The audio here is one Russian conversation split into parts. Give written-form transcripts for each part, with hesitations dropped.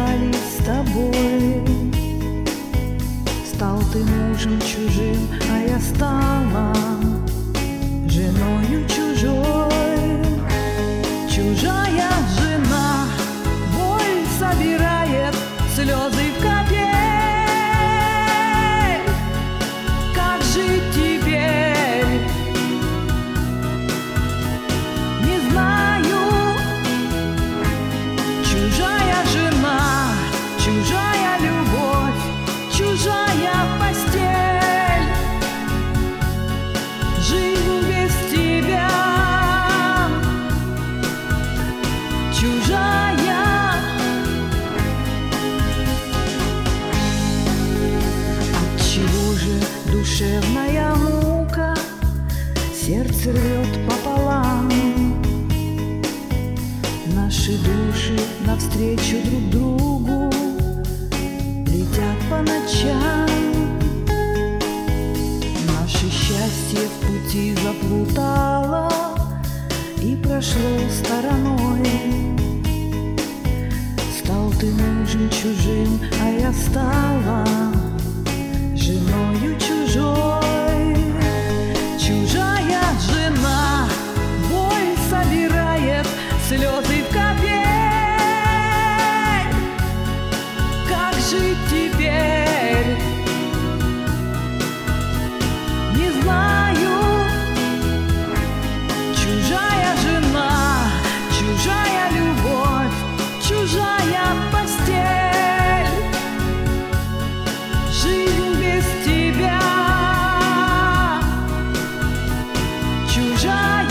расстались с тобой. Стал ты мужем чужим, а я стала женою чужой. Чужая жена боль собирает, слезы в капель. Как жить теперь? Не знаю. Чужая жена, чужая любовь, чужая постель. Живу без тебя. Чужая. Отчего же душевная мука сердце рвет пополам? Наши души навстречу друг другу летят по ночам. Наше счастье в пути заплутало и прошло стороной. Стал ты мужем чужим, а я стала женою чужой. Чужая жена боль собирает, слезы в капель. Как жить теперь? Не знаю. Чужая жена, чужая любовь, чужая постель. Живу без тебя. Чужая.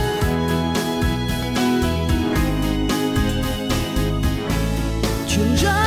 Чужая.